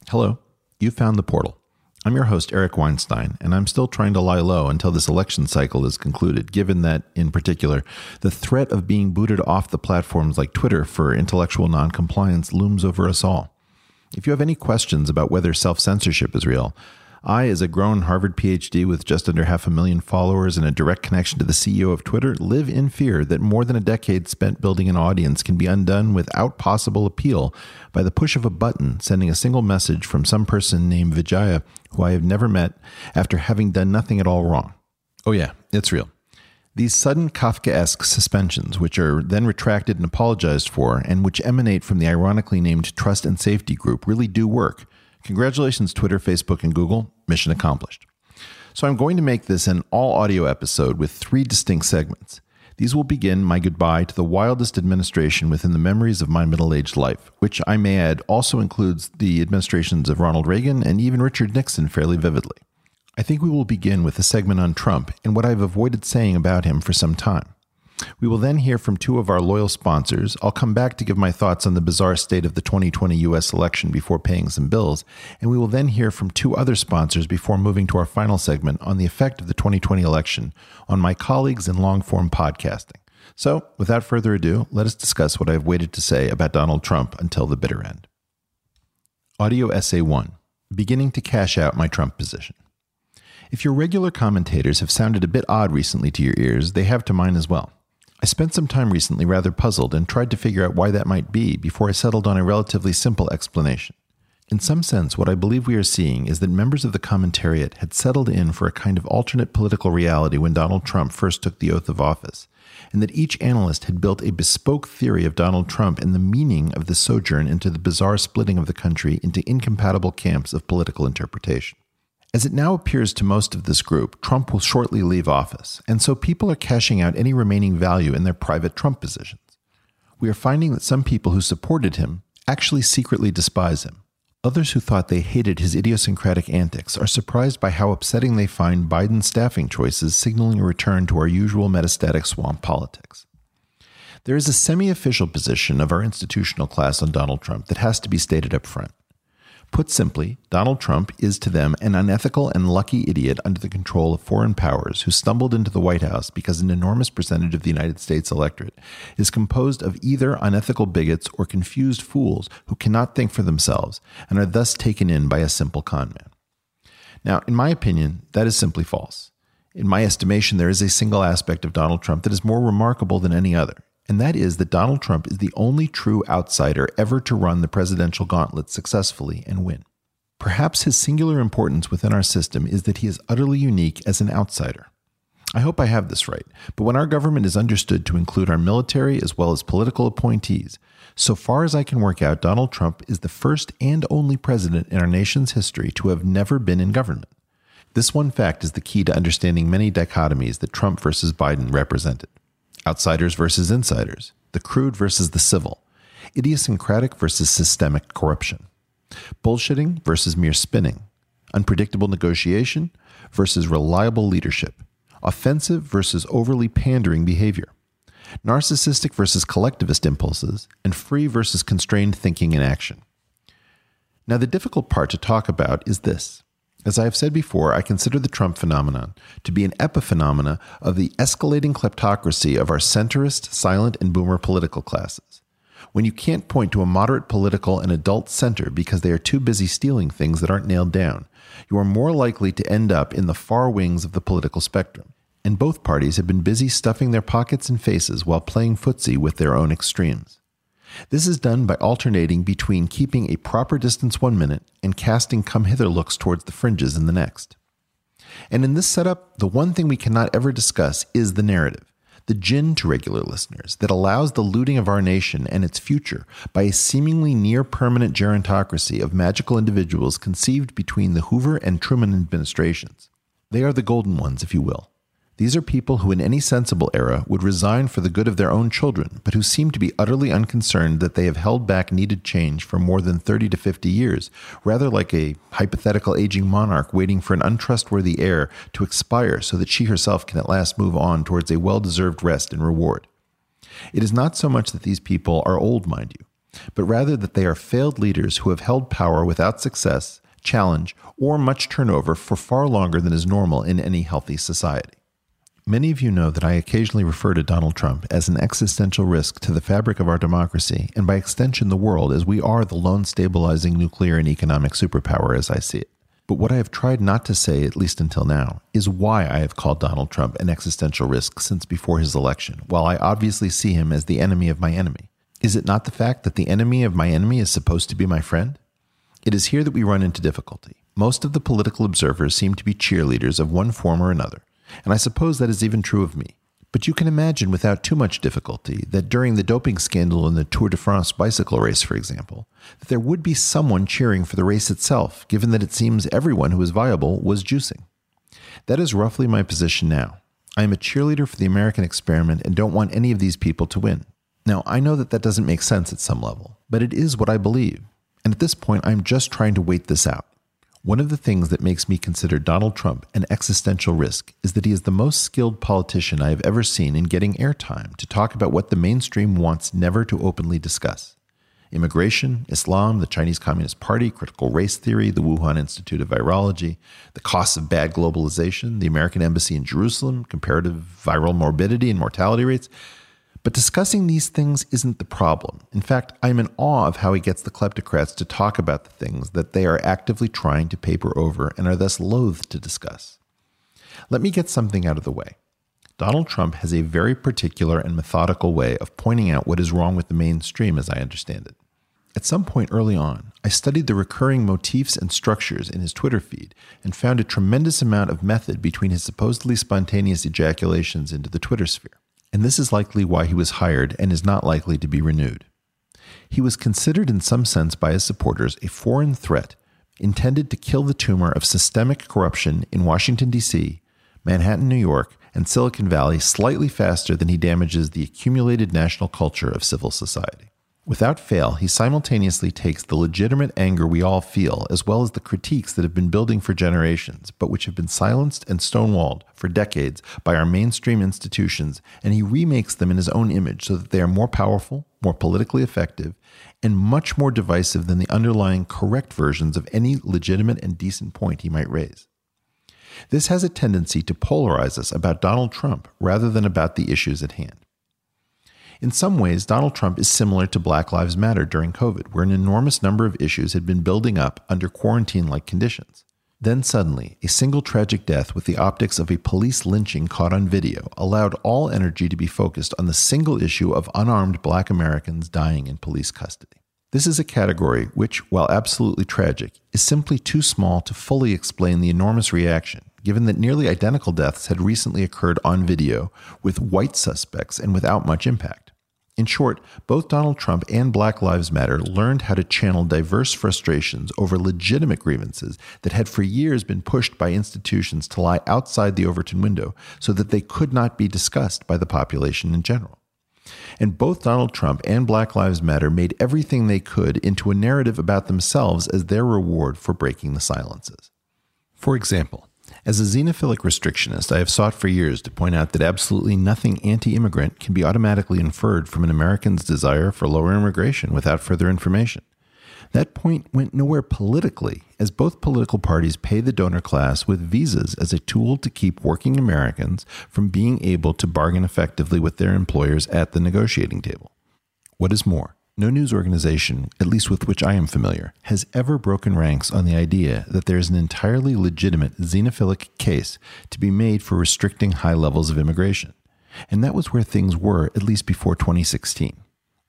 Hello, you found the portal. I'm your host, Eric Weinstein, and I'm still trying to lie low until this election cycle is concluded, given that, in particular, the threat of being booted off the platforms like Twitter for intellectual noncompliance looms over us all. If you have any questions about whether self-censorship is real, I, as a grown Harvard PhD with just under 500,000 followers and a direct connection to the CEO of Twitter, live in fear that more than a decade spent building an audience can be undone without possible appeal by the push of a button sending a single message from some person named Vijaya, who I have never met, after having done nothing at all wrong. Oh yeah, it's real. These sudden Kafkaesque suspensions, which are then retracted and apologized for, and which emanate from the ironically named Trust and Safety Group, really do work. Congratulations, Twitter, Facebook, and Google. Mission accomplished. So I'm going to make this an all-audio episode with 3 distinct segments. These will begin my goodbye to the wildest administration within the memories of my middle-aged life, which I may add also includes the administrations of Ronald Reagan and even Richard Nixon fairly vividly. I think we will begin with a segment on Trump and what I've avoided saying about him for some time. We will then hear from 2 of our loyal sponsors. I'll come back to give my thoughts on the bizarre state of the 2020 U.S. election before paying some bills, and we will then hear from 2 other sponsors before moving to our final segment on the effect of the 2020 election on my colleagues in long-form podcasting. So, without further ado, let us discuss what I have waited to say about Donald Trump until the bitter end. Audio Essay 1. Beginning to cash out my Trump position. If your regular commentators have sounded a bit odd recently to your ears, they have to mine as well. I spent some time recently rather puzzled and tried to figure out why that might be before I settled on a relatively simple explanation. In some sense, what I believe we are seeing is that members of the commentariat had settled in for a kind of alternate political reality when Donald Trump first took the oath of office, and that each analyst had built a bespoke theory of Donald Trump and the meaning of the sojourn into the bizarre splitting of the country into incompatible camps of political interpretation. As it now appears to most of this group, Trump will shortly leave office, and so people are cashing out any remaining value in their private Trump positions. We are finding that some people who supported him actually secretly despise him. Others who thought they hated his idiosyncratic antics are surprised by how upsetting they find Biden's staffing choices signaling a return to our usual metastatic swamp politics. There is a semi-official position of our institutional class on Donald Trump that has to be stated up front. Put simply, Donald Trump is to them an unethical and lucky idiot under the control of foreign powers who stumbled into the White House because an enormous percentage of the United States electorate is composed of either unethical bigots or confused fools who cannot think for themselves and are thus taken in by a simple con man. Now, in my opinion, that is simply false. In my estimation, there is a single aspect of Donald Trump that is more remarkable than any other. And that is that Donald Trump is the only true outsider ever to run the presidential gauntlet successfully and win. Perhaps his singular importance within our system is that he is utterly unique as an outsider. I hope I have this right, but when our government is understood to include our military as well as political appointees, so far as I can work out, Donald Trump is the first and only president in our nation's history to have never been in government. This one fact is the key to understanding many dichotomies that Trump versus Biden represented. Outsiders versus insiders, the crude versus the civil, idiosyncratic versus systemic corruption, bullshitting versus mere spinning, unpredictable negotiation versus reliable leadership, offensive versus overly pandering behavior, narcissistic versus collectivist impulses, and free versus constrained thinking and action. Now, the difficult part to talk about is this. As I have said before, I consider the Trump phenomenon to be an epiphenomena of the escalating kleptocracy of our centrist, silent, and boomer political classes. When you can't point to a moderate political and adult center because they are too busy stealing things that aren't nailed down, you are more likely to end up in the far wings of the political spectrum. And both parties have been busy stuffing their pockets and faces while playing footsie with their own extremes. This is done by alternating between keeping a proper distance 1 minute and casting come-hither looks towards the fringes in the next. And in this setup, the one thing we cannot ever discuss is the narrative, the gin to regular listeners, that allows the looting of our nation and its future by a seemingly near-permanent gerontocracy of magical individuals conceived between the Hoover and Truman administrations. They are the golden ones, if you will. These are people who in any sensible era would resign for the good of their own children, but who seem to be utterly unconcerned that they have held back needed change for more than 30 to 50 years, rather like a hypothetical aging monarch waiting for an untrustworthy heir to expire so that she herself can at last move on towards a well-deserved rest and reward. It is not so much that these people are old, mind you. but rather that they are failed leaders who have held power without success, challenge, or much turnover for far longer than is normal in any healthy society. Many of you know that I occasionally refer to Donald Trump as an existential risk to the fabric of our democracy, and by extension the world, as we are the lone stabilizing nuclear and economic superpower as I see it. But what I have tried not to say, at least until now, is why I have called Donald Trump an existential risk since before his election, while I obviously see him as the enemy of my enemy. Is it not the fact that the enemy of my enemy is supposed to be my friend? It is here that we run into difficulty. Most of the political observers seem to be cheerleaders of one form or another, and I suppose that is even true of me. But you can imagine without too much difficulty that during the doping scandal in the Tour de France bicycle race, for example, that there would be someone cheering for the race itself, given that it seems everyone who is viable was juicing. That is roughly my position now. I am a cheerleader for the American experiment and don't want any of these people to win. Now, I know that doesn't make sense at some level, but it is what I believe. And at this point, I'm just trying to wait this out. One of the things that makes me consider Donald Trump an existential risk is that he is the most skilled politician I have ever seen in getting airtime to talk about what the mainstream wants never to openly discuss. Immigration, Islam, the Chinese Communist Party, critical race theory, the Wuhan Institute of Virology, the costs of bad globalization, the American embassy in Jerusalem, comparative viral morbidity and mortality rates. But discussing these things isn't the problem. In fact, I'm in awe of how he gets the kleptocrats to talk about the things that they are actively trying to paper over and are thus loath to discuss. Let me get something out of the way. Donald Trump has a very particular and methodical way of pointing out what is wrong with the mainstream, as I understand it. At some point early on, I studied the recurring motifs and structures in his Twitter feed and found a tremendous amount of method between his supposedly spontaneous ejaculations into the Twitter sphere. And this is likely why he was hired and is not likely to be renewed. He was considered in some sense by his supporters a foreign threat intended to kill the tumor of systemic corruption in Washington, D.C., Manhattan, New York, and Silicon Valley slightly faster than he damages the accumulated national culture of civil society. Without fail, he simultaneously takes the legitimate anger we all feel, as well as the critiques that have been building for generations, but which have been silenced and stonewalled for decades by our mainstream institutions, and he remakes them in his own image so that they are more powerful, more politically effective, and much more divisive than the underlying correct versions of any legitimate and decent point he might raise. This has a tendency to polarize us about Donald Trump rather than about the issues at hand. In some ways, Donald Trump is similar to Black Lives Matter during COVID, where an enormous number of issues had been building up under quarantine-like conditions. Then suddenly, a single tragic death with the optics of a police lynching caught on video allowed all energy to be focused on the single issue of unarmed Black Americans dying in police custody. This is a category which, while absolutely tragic, is simply too small to fully explain the enormous reaction, given that nearly identical deaths had recently occurred on video with white suspects and without much impact. In short, both Donald Trump and Black Lives Matter learned how to channel diverse frustrations over legitimate grievances that had for years been pushed by institutions to lie outside the Overton window so that they could not be discussed by the population in general. And both Donald Trump and Black Lives Matter made everything they could into a narrative about themselves as their reward for breaking the silences. For example, as a xenophilic restrictionist, I have sought for years to point out that absolutely nothing anti-immigrant can be automatically inferred from an American's desire for lower immigration without further information. That point went nowhere politically, as both political parties pay the donor class with visas as a tool to keep working Americans from being able to bargain effectively with their employers at the negotiating table. What is more, no news organization, at least with which I am familiar, has ever broken ranks on the idea that there is an entirely legitimate xenophilic case to be made for restricting high levels of immigration. And that was where things were, at least before 2016.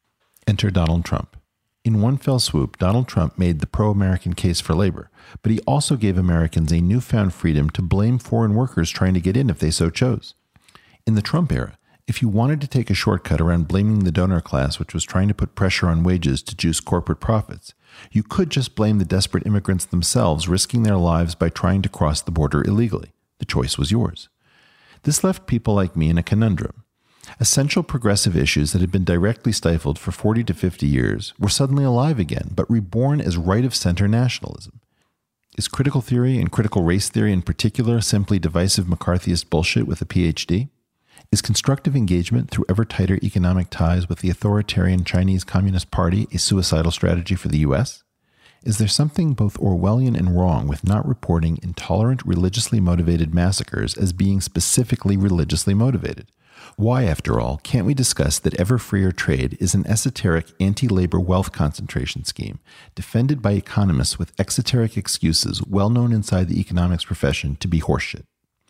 Enter Donald Trump. In one fell swoop, Donald Trump made the pro-American case for labor, but he also gave Americans a newfound freedom to blame foreign workers trying to get in if they so chose. In the Trump era, if you wanted to take a shortcut around blaming the donor class, which was trying to put pressure on wages to juice corporate profits, you could just blame the desperate immigrants themselves risking their lives by trying to cross the border illegally. The choice was yours. This left people like me in a conundrum. Essential progressive issues that had been directly stifled for 40 to 50 years were suddenly alive again, but reborn as right-of-center nationalism. Is critical theory and critical race theory in particular simply divisive McCarthyist bullshit with a PhD? Is constructive engagement through ever tighter economic ties with the authoritarian Chinese Communist Party a suicidal strategy for the U.S.? Is there something both Orwellian and wrong with not reporting intolerant, religiously motivated massacres as being specifically religiously motivated? Why, after all, can't we discuss that ever freer trade is an esoteric anti-labor wealth concentration scheme defended by economists with exoteric excuses well known inside the economics profession to be horseshit?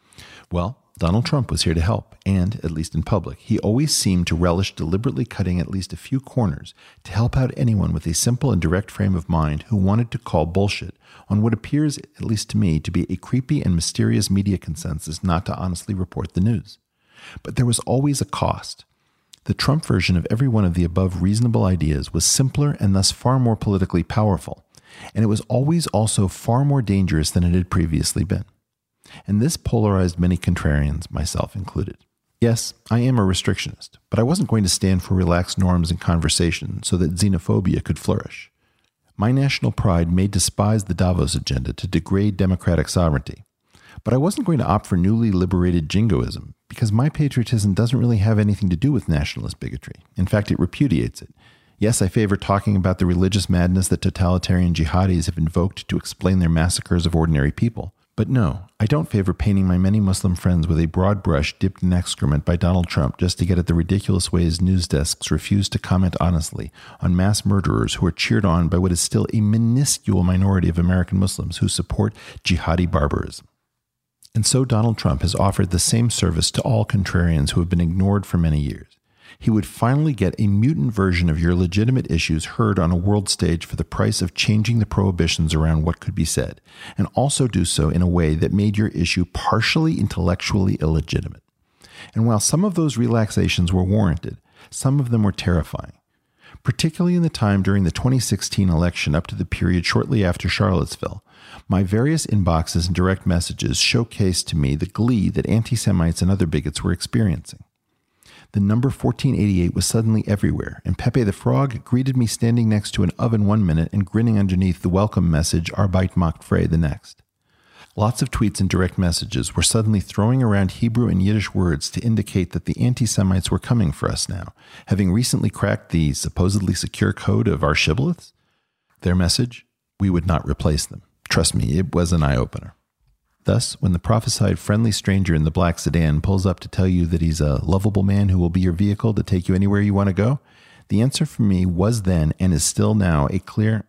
Well, Donald Trump was here to help, and, at least in public, he always seemed to relish deliberately cutting at least a few corners to help out anyone with a simple and direct frame of mind who wanted to call bullshit on what appears, at least to me, to be a creepy and mysterious media consensus not to honestly report the news. But there was always a cost. The Trump version of every one of the above reasonable ideas was simpler and thus far more politically powerful, and it was always also far more dangerous than it had previously been. And this polarized many contrarians, myself included. Yes, I am a restrictionist, but I wasn't going to stand for relaxed norms and conversation so that xenophobia could flourish. My national pride may despise the Davos agenda to degrade democratic sovereignty, but I wasn't going to opt for newly liberated jingoism because my patriotism doesn't really have anything to do with nationalist bigotry. In fact, it repudiates it. Yes, I favor talking about the religious madness that totalitarian jihadis have invoked to explain their massacres of ordinary people. But no, I don't favor painting my many Muslim friends with a broad brush dipped in excrement by Donald Trump just to get at the ridiculous ways news desks refuse to comment honestly on mass murderers who are cheered on by what is still a minuscule minority of American Muslims who support jihadi barbarism. And so Donald Trump has offered the same service to all contrarians who have been ignored for many years. He would finally get a mutant version of your legitimate issues heard on a world stage for the price of changing the prohibitions around what could be said, and also do so in a way that made your issue partially intellectually illegitimate. And while some of those relaxations were warranted, some of them were terrifying. Particularly in the time during the 2016 election up to the period shortly after Charlottesville, my various inboxes and direct messages showcased to me the glee that anti-Semites and other bigots were experiencing. The number 1488 was suddenly everywhere, and Pepe the Frog greeted me standing next to an oven 1 minute and grinning underneath the welcome message Arbeit macht frei the next. Lots of tweets and direct messages were suddenly throwing around Hebrew and Yiddish words to indicate that the anti-Semites were coming for us now, having recently cracked the supposedly secure code of our shibboleths. Their message? We would not replace them. Trust me, it was an eye-opener. Thus, when the prophesied friendly stranger in the black sedan pulls up to tell you that he's a lovable man who will be your vehicle to take you anywhere you want to go, the answer from me was then and is still now a clear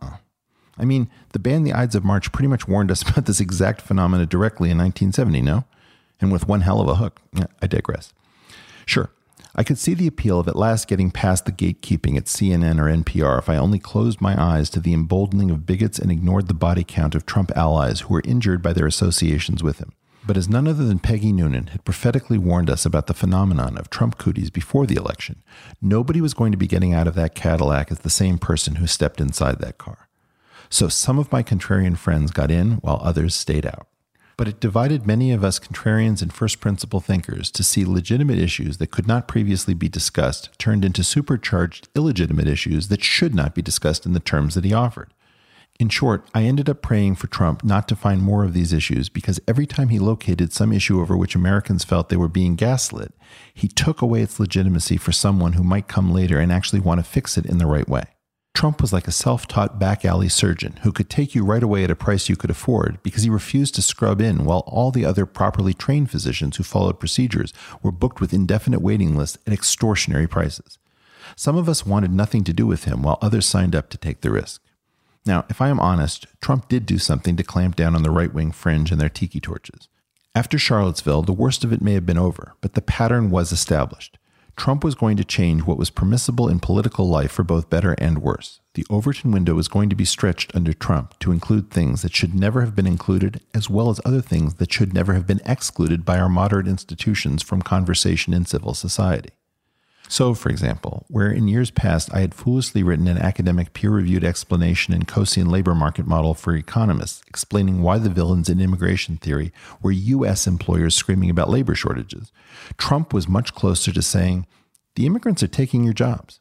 I mean, the band The Ides of March pretty much warned us about this exact phenomena directly in 1970, no? And with one hell of a hook. I digress. Sure, I could see the appeal of at last getting past the gatekeeping at CNN or NPR if I only closed my eyes to the emboldening of bigots and ignored the body count of Trump allies who were injured by their associations with him. But as none other than Peggy Noonan had prophetically warned us about the phenomenon of Trump cooties before the election, nobody was going to be getting out of that Cadillac as the same person who stepped inside that car. So some of my contrarian friends got in while others stayed out. But it divided many of us contrarians and first principle thinkers to see legitimate issues that could not previously be discussed turned into supercharged illegitimate issues that should not be discussed in the terms that he offered. In short, I ended up praying for Trump not to find more of these issues because every time he located some issue over which Americans felt they were being gaslit, he took away its legitimacy for someone who might come later and actually want to fix it in the right way. Trump was like a self-taught back alley surgeon who could take you right away at a price you could afford because he refused to scrub in while all the other properly trained physicians who followed procedures were booked with indefinite waiting lists at extortionary prices. Some of us wanted nothing to do with him while others signed up to take the risk. Now, if I am honest, Trump did do something to clamp down on the right-wing fringe and their tiki torches. After Charlottesville, the worst of it may have been over, but the pattern was established. Trump was going to change what was permissible in political life for both better and worse. The Overton window was going to be stretched under Trump to include things that should never have been included, as well as other things that should never have been excluded by our modern institutions from conversation in civil society. So, for example, where in years past I had foolishly written an academic peer-reviewed explanation in Coase labor market model for economists explaining why the villains in immigration theory were U.S. employers screaming about labor shortages, Trump was much closer to saying, the immigrants are taking your jobs.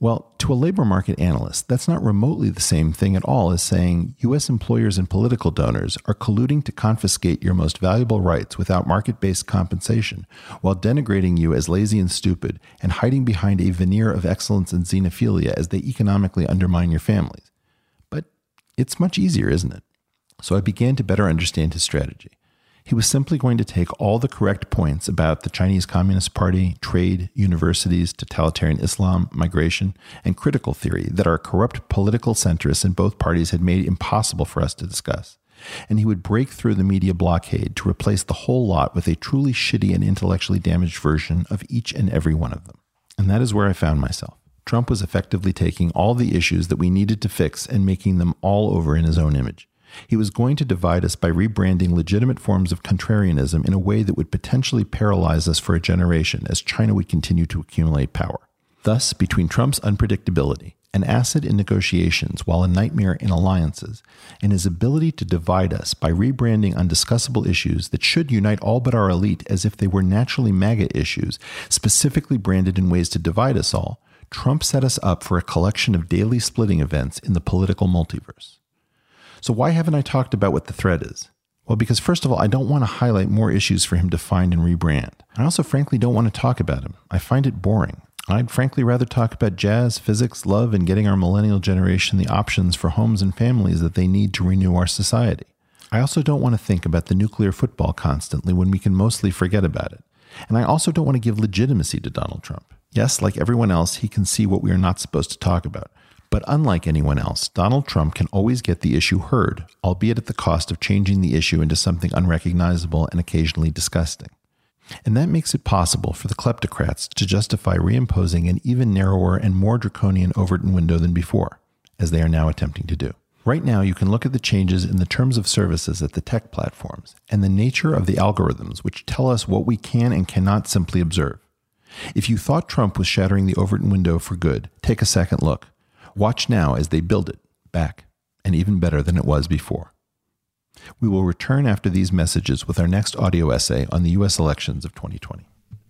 Well, to a labor market analyst, that's not remotely the same thing at all as saying U.S. employers and political donors are colluding to confiscate your most valuable rights without market-based compensation, while denigrating you as lazy and stupid and hiding behind a veneer of excellence and xenophilia as they economically undermine your families. But it's much easier, isn't it? So I began to better understand his strategy. He was simply going to take all the correct points about the Chinese Communist Party, trade, universities, totalitarian Islam, migration, and critical theory that our corrupt political centrists in both parties had made impossible for us to discuss. And he would break through the media blockade to replace the whole lot with a truly shitty and intellectually damaged version of each and every one of them. And that is where I found myself. Trump was effectively taking all the issues that we needed to fix and making them all over in his own image. He was going to divide us by rebranding legitimate forms of contrarianism in a way that would potentially paralyze us for a generation as China would continue to accumulate power. Thus, between Trump's unpredictability, an asset in negotiations while a nightmare in alliances, and his ability to divide us by rebranding undiscussable issues that should unite all but our elite as if they were naturally MAGA issues, specifically branded in ways to divide us all, Trump set us up for a collection of daily splitting events in the political multiverse. So why haven't I talked about what the threat is? Well, because first of all, I don't want to highlight more issues for him to find and rebrand. I also frankly don't want to talk about him. I find it boring. I'd frankly rather talk about jazz, physics, love, and getting our millennial generation the options for homes and families that they need to renew our society. I also don't want to think about the nuclear football constantly when we can mostly forget about it. And I also don't want to give legitimacy to Donald Trump. Yes, like everyone else, he can see what we are not supposed to talk about. But unlike anyone else, Donald Trump can always get the issue heard, albeit at the cost of changing the issue into something unrecognizable and occasionally disgusting. And that makes it possible for the kleptocrats to justify reimposing an even narrower and more draconian Overton window than before, as they are now attempting to do. Right now, you can look at the changes in the terms of services at the tech platforms and the nature of the algorithms which tell us what we can and cannot simply observe. If you thought Trump was shattering the Overton window for good, take a second look. Watch now as they build it back, and even better than it was before. We will return after these messages with our next audio essay on the U.S. elections of 2020.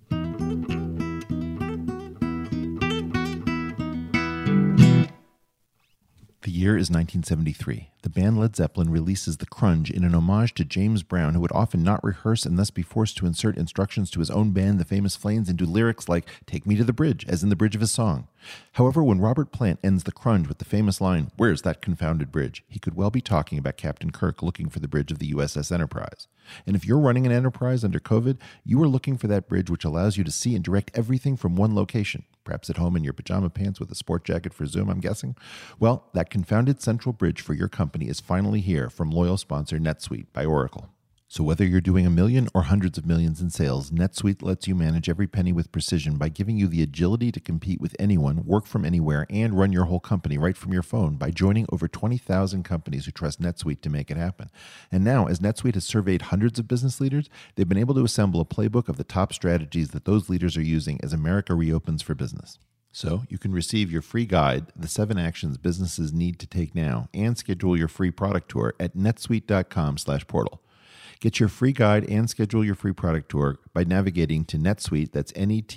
The year is 1973. The band Led Zeppelin releases The Crunge in an homage to James Brown, who would often not rehearse and thus be forced to insert instructions to his own band, The Famous Flames, into lyrics like, "Take me to the bridge," as in the bridge of his song. However, when Robert Plant ends The Crunge with the famous line, "Where's that confounded bridge?" he could well be talking about Captain Kirk looking for the bridge of the USS Enterprise. And if you're running an Enterprise under COVID, you are looking for that bridge which allows you to see and direct everything from one location. Perhaps at home in your pajama pants with a sport jacket for Zoom, I'm guessing. Well, that confounded central bridge for your company is finally here from loyal sponsor NetSuite by Oracle. So whether you're doing 1 million or hundreds of millions in sales, NetSuite lets you manage every penny with precision by giving you the agility to compete with anyone, work from anywhere, and run your whole company right from your phone by joining over 20,000 companies who trust NetSuite to make it happen. And now, as NetSuite has surveyed hundreds of business leaders, they've been able to assemble a playbook of the top strategies that those leaders are using as America reopens for business. So you can receive your free guide, The 7 Actions Businesses Need to Take Now, and schedule your free product tour at netsuite.com/portal. Get your free guide and schedule your free product tour by navigating to NetSuite, that's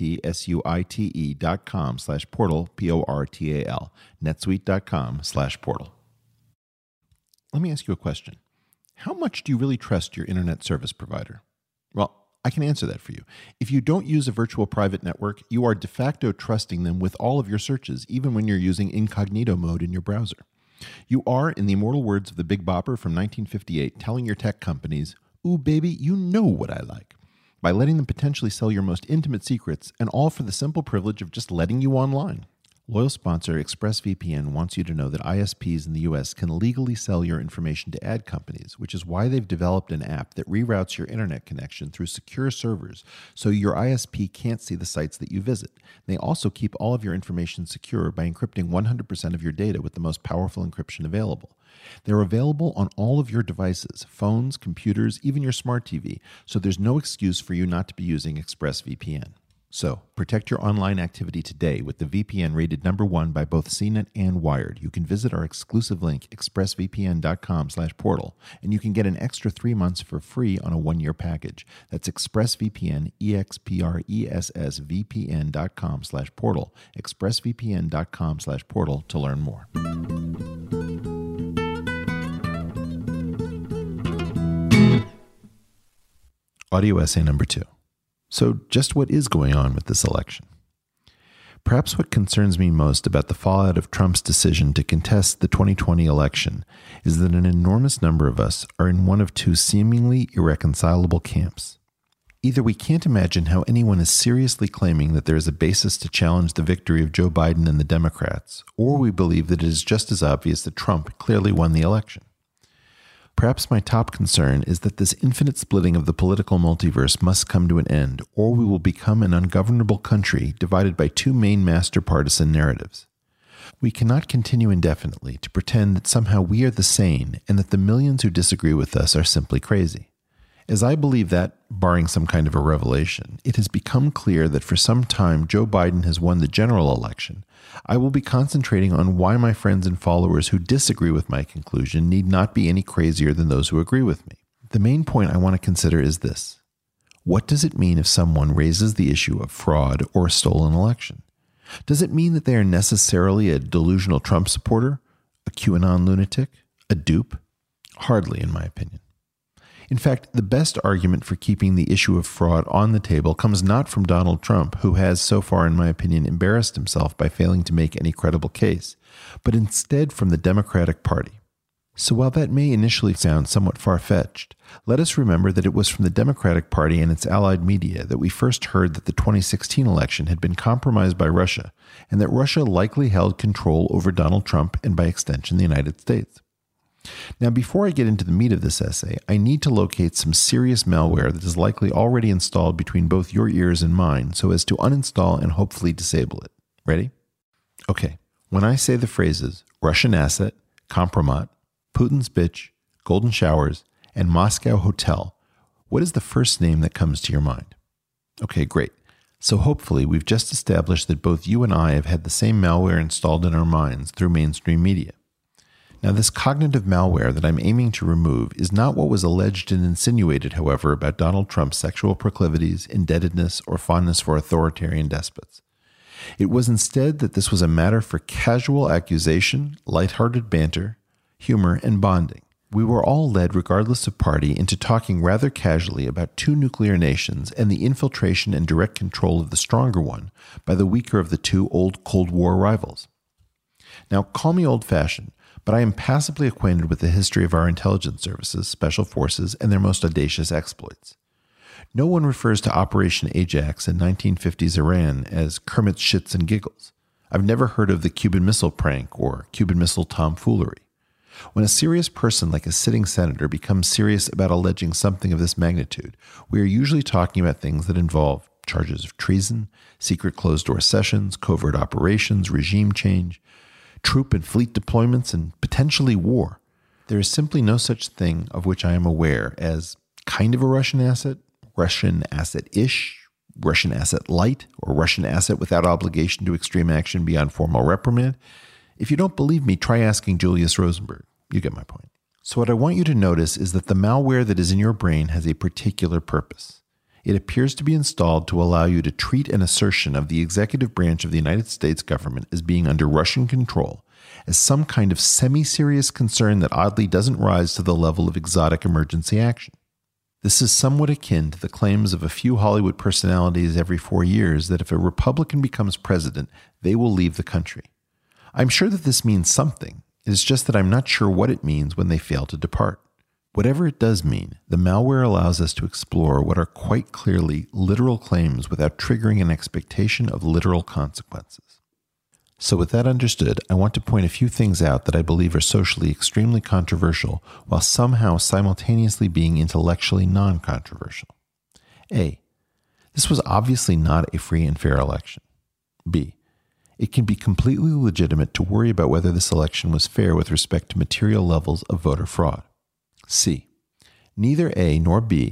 netsuite.com/portal, PORTAL, netsuite.com/portal. Let me ask you a question. How much do you really trust your internet service provider? Well, I can answer that for you. If you don't use a virtual private network, you are de facto trusting them with all of your searches, even when you're using incognito mode in your browser. You are, in the immortal words of the Big Bopper from 1958, telling your tech companies, "Ooh, baby, you know what I like," by letting them potentially sell your most intimate secrets, and all for the simple privilege of just letting you online. Loyal sponsor ExpressVPN wants you to know that ISPs in the US can legally sell your information to ad companies, which is why they've developed an app that reroutes your internet connection through secure servers so your ISP can't see the sites that you visit. They also keep all of your information secure by encrypting 100% of your data with the most powerful encryption available. They're available on all of your devices, phones, computers, even your smart TV, so there's no excuse for you not to be using ExpressVPN. So, protect your online activity today with the VPN rated #1 by both CNET and Wired. You can visit our exclusive link, expressvpn.com/portal, and you can get an extra 3 months for free on a 1-year package. That's ExpressVPN, expressvpn.com/portal, expressvpn.com/portal to learn more. Audio essay number 2. So just what is going on with this election? Perhaps what concerns me most about the fallout of Trump's decision to contest the 2020 election is that an enormous number of us are in one of two seemingly irreconcilable camps. Either we can't imagine how anyone is seriously claiming that there is a basis to challenge the victory of Joe Biden and the Democrats, or we believe that it is just as obvious that Trump clearly won the election. Perhaps my top concern is that this infinite splitting of the political multiverse must come to an end, or we will become an ungovernable country divided by two main master partisan narratives. We cannot continue indefinitely to pretend that somehow we are the sane and that the millions who disagree with us are simply crazy. As I believe that, barring some kind of a revelation, it has become clear that for some time Joe Biden has won the general election, I will be concentrating on why my friends and followers who disagree with my conclusion need not be any crazier than those who agree with me. The main point I want to consider is this. What does it mean if someone raises the issue of fraud or a stolen election? Does it mean that they are necessarily a delusional Trump supporter, a QAnon lunatic, a dupe? Hardly, in my opinion. In fact, the best argument for keeping the issue of fraud on the table comes not from Donald Trump, who has, so far in my opinion, embarrassed himself by failing to make any credible case, but instead from the Democratic Party. So while that may initially sound somewhat far-fetched, let us remember that it was from the Democratic Party and its allied media that we first heard that the 2016 election had been compromised by Russia, and that Russia likely held control over Donald Trump and by extension the United States. Now, before I get into the meat of this essay, I need to locate some serious malware that is likely already installed between both your ears and mine so as to uninstall and hopefully disable it. Ready? Okay, when I say the phrases Russian asset, Kompromat, Putin's bitch, golden showers, and Moscow hotel, what is the first name that comes to your mind? Okay, great. So hopefully we've just established that both you and I have had the same malware installed in our minds through mainstream media. Now, this cognitive malware that I'm aiming to remove is not what was alleged and insinuated, however, about Donald Trump's sexual proclivities, indebtedness, or fondness for authoritarian despots. It was instead that this was a matter for casual accusation, lighthearted banter, humor, and bonding. We were all led, regardless of party, into talking rather casually about two nuclear nations and the infiltration and direct control of the stronger one by the weaker of the two old Cold War rivals. Now, call me old-fashioned, but I am passably acquainted with the history of our intelligence services, special forces, and their most audacious exploits. No one refers to Operation Ajax in 1950s Iran as Kermit's shits and giggles. I've never heard of the Cuban Missile prank or Cuban Missile tomfoolery. When a serious person like a sitting senator becomes serious about alleging something of this magnitude, we are usually talking about things that involve charges of treason, secret closed-door sessions, covert operations, regime change, troop and fleet deployments, and potentially war. There is simply no such thing of which I am aware as kind of a Russian asset-ish, Russian asset light, or Russian asset without obligation to extreme action beyond formal reprimand. If you don't believe me, try asking Julius Rosenberg. You get my point. So what I want you to notice is that the malware that is in your brain has a particular purpose. It appears to be installed to allow you to treat an assertion of the executive branch of the United States government as being under Russian control as some kind of semi-serious concern that oddly doesn't rise to the level of exotic emergency action. This is somewhat akin to the claims of a few Hollywood personalities every 4 years that if a Republican becomes president, they will leave the country. I'm sure that this means something. It is just that I'm not sure what it means when they fail to depart. Whatever it does mean, the malware allows us to explore what are quite clearly literal claims without triggering an expectation of literal consequences. So with that understood, I want to point a few things out that I believe are socially extremely controversial while somehow simultaneously being intellectually non-controversial. A. This was obviously not a free and fair election. B. It can be completely legitimate to worry about whether this election was fair with respect to material levels of voter fraud. C. Neither A nor B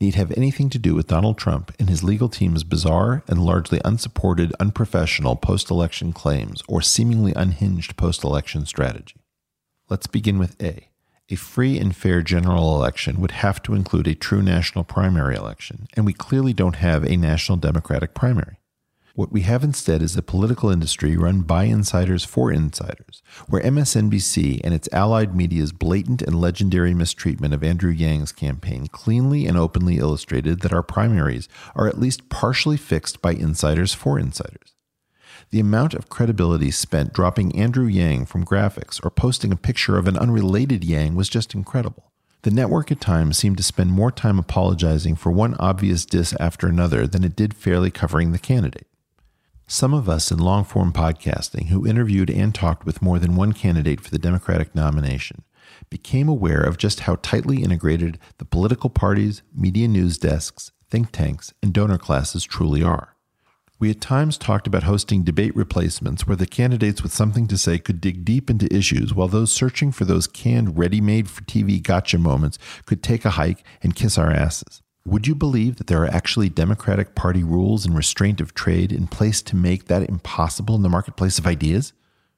need have anything to do with Donald Trump and his legal team's bizarre and largely unsupported, unprofessional post-election claims or seemingly unhinged post-election strategy. Let's begin with A. A free and fair general election would have to include a true national primary election, and we clearly don't have a national Democratic primary. What we have instead is a political industry run by insiders for insiders, where MSNBC and its allied media's blatant and legendary mistreatment of Andrew Yang's campaign cleanly and openly illustrated that our primaries are at least partially fixed by insiders for insiders. The amount of credibility spent dropping Andrew Yang from graphics or posting a picture of an unrelated Yang was just incredible. The network at times seemed to spend more time apologizing for one obvious diss after another than it did fairly covering the candidate. Some of us in long-form podcasting who interviewed and talked with more than one candidate for the Democratic nomination became aware of just how tightly integrated the political parties, media news desks, think tanks, and donor classes truly are. We at times talked about hosting debate replacements where the candidates with something to say could dig deep into issues while those searching for those canned, ready-made-for-TV gotcha moments could take a hike and kiss our asses. Would you believe that there are actually Democratic Party rules and restraint of trade in place to make that impossible in the marketplace of ideas?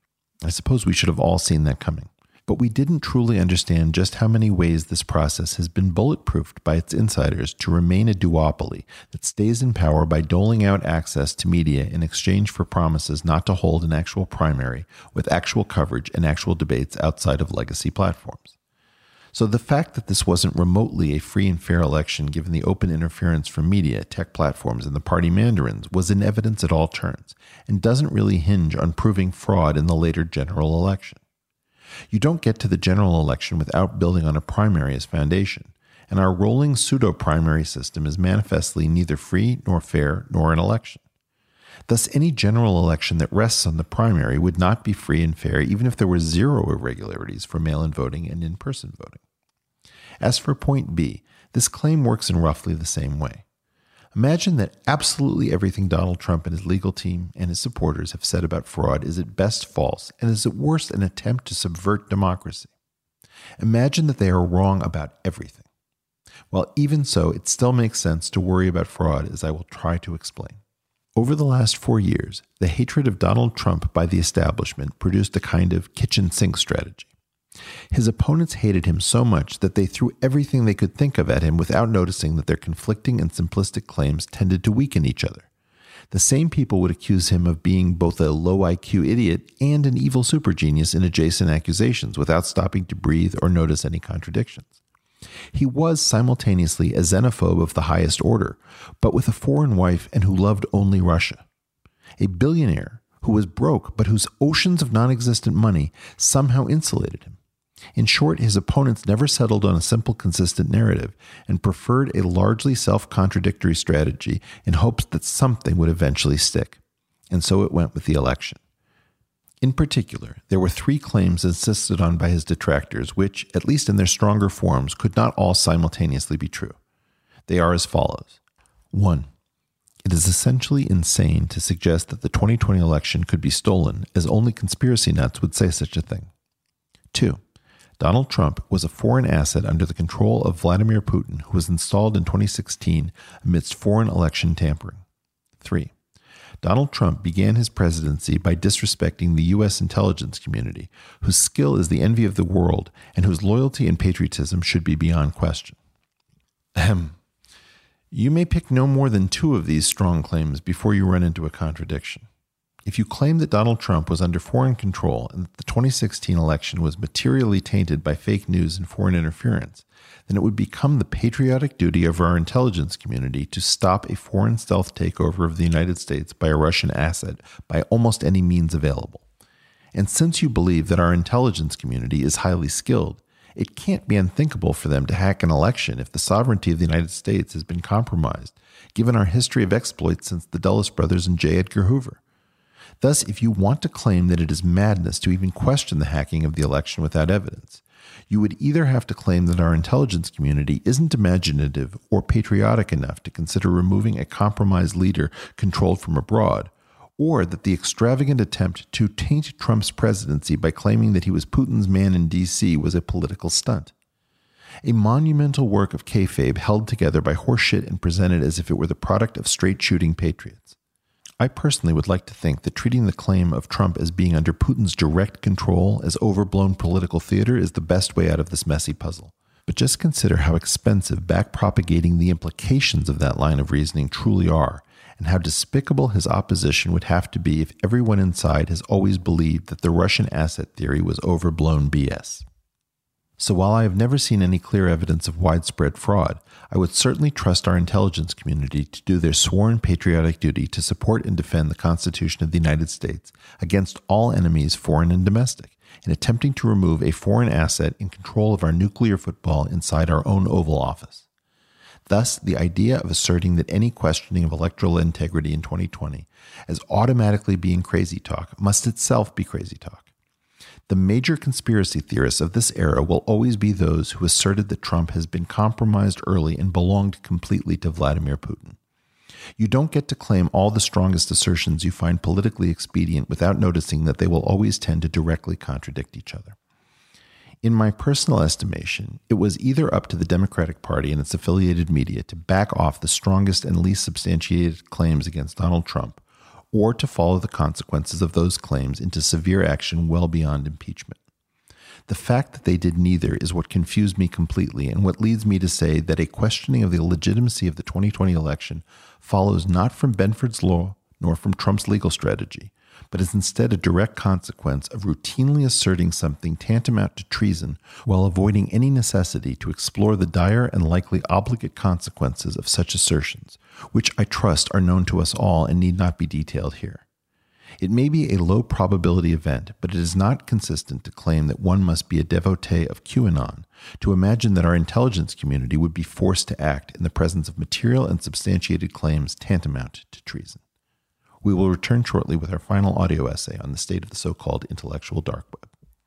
I suppose we should have all seen that coming. But we didn't truly understand just how many ways this process has been bulletproofed by its insiders to remain a duopoly that stays in power by doling out access to media in exchange for promises not to hold an actual primary with actual coverage and actual debates outside of legacy platforms. So the fact that this wasn't remotely a free and fair election given the open interference from media, tech platforms, and the party mandarins was in evidence at all turns and doesn't really hinge on proving fraud in the later general election. You don't get to the general election without building on a primary as foundation, and our rolling pseudo-primary system is manifestly neither free nor fair nor an election. Thus, any general election that rests on the primary would not be free and fair even if there were zero irregularities for mail-in voting and in-person voting. As for point B, this claim works in roughly the same way. Imagine that absolutely everything Donald Trump and his legal team and his supporters have said about fraud is at best false and is at worst an attempt to subvert democracy. Imagine that they are wrong about everything. Well, even so, it still makes sense to worry about fraud, as I will try to explain. Over the last 4 years, the hatred of Donald Trump by the establishment produced a kind of kitchen sink strategy. His opponents hated him so much that they threw everything they could think of at him without noticing that their conflicting and simplistic claims tended to weaken each other. The same people would accuse him of being both a low IQ idiot and an evil supergenius in adjacent accusations without stopping to breathe or notice any contradictions. He was simultaneously a xenophobe of the highest order, but with a foreign wife and who loved only Russia. A billionaire who was broke but whose oceans of non-existent money somehow insulated him. In short, his opponents never settled on a simple, consistent narrative and preferred a largely self-contradictory strategy in hopes that something would eventually stick. And so it went with the election. In particular, there were 3 claims insisted on by his detractors which, at least in their stronger forms, could not all simultaneously be true. They are as follows. 1. It is essentially insane to suggest that the 2020 election could be stolen, as only conspiracy nuts would say such a thing. 2. Donald Trump was a foreign asset under the control of Vladimir Putin, who was installed in 2016 amidst foreign election tampering. 3. Donald Trump began his presidency by disrespecting the U.S. intelligence community, whose skill is the envy of the world and whose loyalty and patriotism should be beyond question. You may pick no more than 2 of these strong claims before you run into a contradiction. If you claim that Donald Trump was under foreign control and that the 2016 election was materially tainted by fake news and foreign interference, then it would become the patriotic duty of our intelligence community to stop a foreign stealth takeover of the United States by a Russian asset by almost any means available. And since you believe that our intelligence community is highly skilled, it can't be unthinkable for them to hack an election if the sovereignty of the United States has been compromised, given our history of exploits since the Dulles brothers and J. Edgar Hoover. Thus, if you want to claim that it is madness to even question the hacking of the election without evidence, you would either have to claim that our intelligence community isn't imaginative or patriotic enough to consider removing a compromised leader controlled from abroad, or that the extravagant attempt to taint Trump's presidency by claiming that he was Putin's man in D.C. was a political stunt. A monumental work of kayfabe held together by horseshit and presented as if it were the product of straight-shooting patriots. I personally would like to think that treating the claim of Trump as being under Putin's direct control as overblown political theater is the best way out of this messy puzzle. But just consider how expensive backpropagating the implications of that line of reasoning truly are, and how despicable his opposition would have to be if everyone inside has always believed that the Russian asset theory was overblown BS. So while I have never seen any clear evidence of widespread fraud, I would certainly trust our intelligence community to do their sworn patriotic duty to support and defend the Constitution of the United States against all enemies, foreign and domestic, in attempting to remove a foreign asset in control of our nuclear football inside our own Oval Office. Thus, the idea of asserting that any questioning of electoral integrity in 2020 as automatically being crazy talk must itself be crazy talk. The major conspiracy theorists of this era will always be those who asserted that Trump has been compromised early and belonged completely to Vladimir Putin. You don't get to claim all the strongest assertions you find politically expedient without noticing that they will always tend to directly contradict each other. In my personal estimation, it was either up to the Democratic Party and its affiliated media to back off the strongest and least substantiated claims against Donald Trump, or to follow the consequences of those claims into severe action well beyond impeachment. The fact that they did neither is what confused me completely and what leads me to say that a questioning of the legitimacy of the 2020 election follows not from Benford's law nor from Trump's legal strategy, but is instead a direct consequence of routinely asserting something tantamount to treason while avoiding any necessity to explore the dire and likely obligate consequences of such assertions, which I trust are known to us all and need not be detailed here. It may be a low probability event, but it is not consistent to claim that one must be a devotee of QAnon to imagine that our intelligence community would be forced to act in the presence of material and substantiated claims tantamount to treason. We will return shortly with our final audio essay on the state of the so-called intellectual dark web.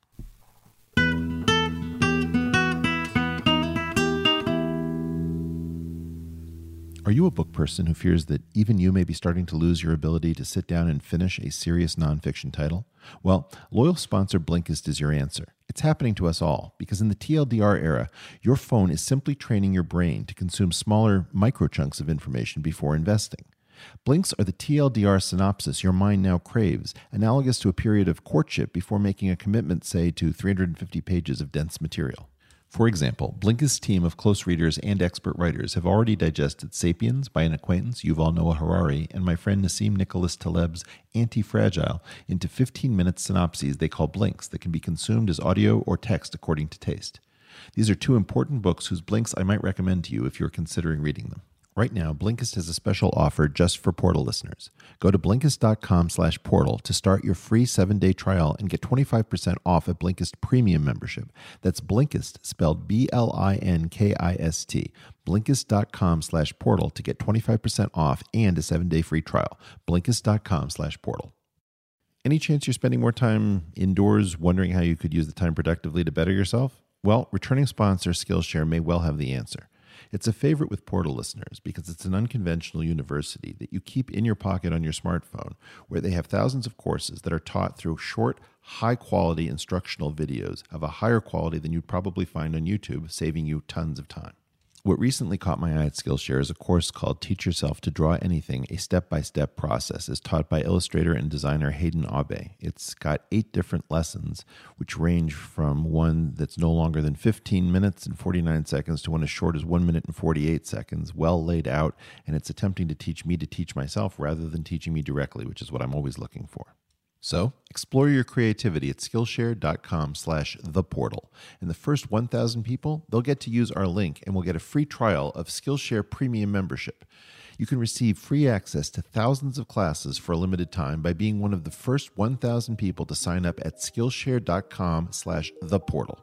Are you a book person who fears that even you may be starting to lose your ability to sit down and finish a serious nonfiction title? Well, loyal sponsor Blinkist is your answer. It's happening to us all, because in the TLDR era, your phone is simply training your brain to consume smaller microchunks of information before investing. Blinks are the TLDR synopsis your mind now craves, analogous to a period of courtship before making a commitment, say, to 350 pages of dense material. For example, Blinkist's team of close readers and expert writers have already digested Sapiens by an acquaintance, Yuval Noah Harari, and my friend Nassim Nicholas Taleb's Anti-Fragile into 15-minute synopses they call Blinks that can be consumed as audio or text according to taste. These are two important books whose Blinks I might recommend to you if you're considering reading them. Right now, Blinkist has a special offer just for Portal listeners. Go to Blinkist.com/portal to start your free 7-day trial and get 25% off a Blinkist premium membership. That's Blinkist, spelled BLINKIST. Blinkist.com/portal to get 25% off and a 7-day free trial. Blinkist.com/portal. Any chance you're spending more time indoors wondering how you could use the time productively to better yourself? Well, returning sponsor Skillshare may well have the answer. It's a favorite with Portal listeners because it's an unconventional university that you keep in your pocket on your smartphone, where they have thousands of courses that are taught through short, high-quality instructional videos of a higher quality than you'd probably find on YouTube, saving you tons of time. What recently caught my eye at Skillshare is a course called Teach Yourself to Draw Anything, a step-by-step process, as taught by illustrator and designer Hayden Aube. It's got 8 different lessons, which range from one that's no longer than 15 minutes and 49 seconds to one as short as 1 minute and 48 seconds, well laid out, and it's attempting to teach me to teach myself rather than teaching me directly, which is what I'm always looking for. So, explore your creativity at Skillshare.com/theportal. And the first 1,000 people, they'll get to use our link and will get a free trial of Skillshare Premium membership. You can receive free access to thousands of classes for a limited time by being one of the first 1,000 people to sign up at Skillshare.com/theportal.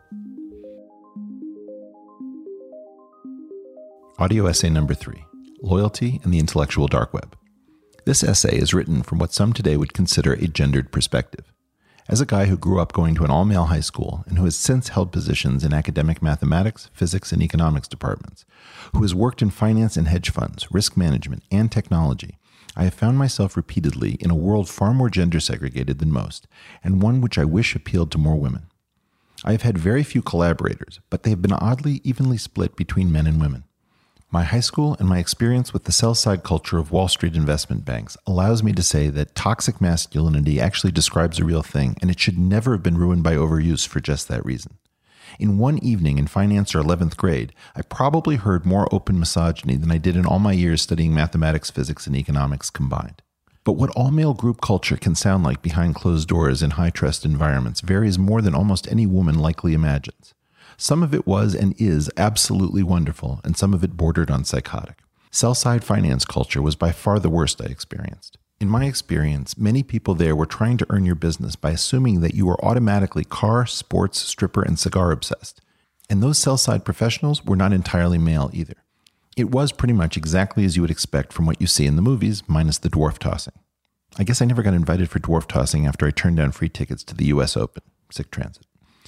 Audio essay number 3, Loyalty and the Intellectual Dark Web. This essay is written from what some today would consider a gendered perspective. As a guy who grew up going to an all-male high school and who has since held positions in academic mathematics, physics, and economics departments, who has worked in finance and hedge funds, risk management, and technology, I have found myself repeatedly in a world far more gender segregated than most, and one which I wish appealed to more women. I have had very few collaborators, but they have been oddly evenly split between men and women. My high school and my experience with the sell-side culture of Wall Street investment banks allows me to say that toxic masculinity actually describes a real thing, and it should never have been ruined by overuse for just that reason. In one evening in finance or 11th grade, I probably heard more open misogyny than I did in all my years studying mathematics, physics, and economics combined. But what all-male group culture can sound like behind closed doors in high-trust environments varies more than almost any woman likely imagines. Some of it was and is absolutely wonderful, and some of it bordered on psychotic. Sell-side finance culture was by far the worst I experienced. In my experience, many people there were trying to earn your business by assuming that you were automatically car, sports, stripper, and cigar obsessed. And those sell-side professionals were not entirely male either. It was pretty much exactly as you would expect from what you see in the movies, minus the dwarf tossing. I guess I never got invited for dwarf tossing after I turned down free tickets to the US Open. Sick transit.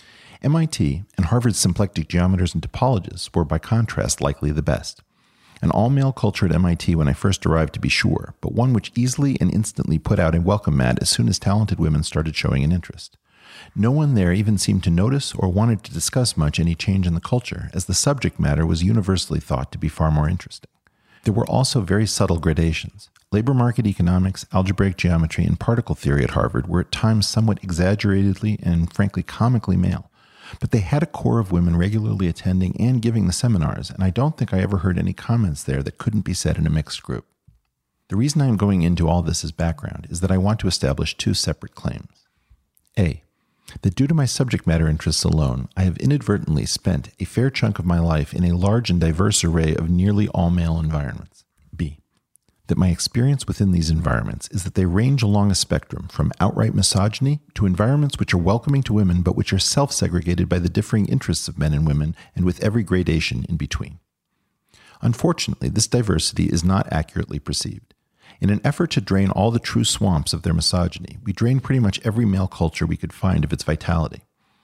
MIT and Harvard's symplectic geometers and topologists were by contrast likely the best. An all-male culture at MIT when I first arrived, to be sure, but one which easily and instantly put out a welcome mat as soon as talented women started showing an interest. No one there even seemed to notice or wanted to discuss much any change in the culture, as the subject matter was universally thought to be far more interesting. There were also very subtle gradations. Labor market economics, algebraic geometry, and particle theory at Harvard were at times somewhat exaggeratedly and frankly comically male. But they had a core of women regularly attending and giving the seminars, and I don't think I ever heard any comments there that couldn't be said in a mixed group. The reason I am going into all this as background is that I want to establish two separate claims. A, that due to my subject matter interests alone, I have inadvertently spent a fair chunk of my life in a large and diverse array of nearly all-male environments. B, that my experience within these environments is that they range along a spectrum from outright misogyny to environments which are welcoming to women but which are self-segregated by the differing interests of men and women, and with every gradation in between. Unfortunately, this diversity is not accurately perceived. In an effort to drain all the true swamps of their misogyny, we drained pretty much every male culture we could find of its vitality.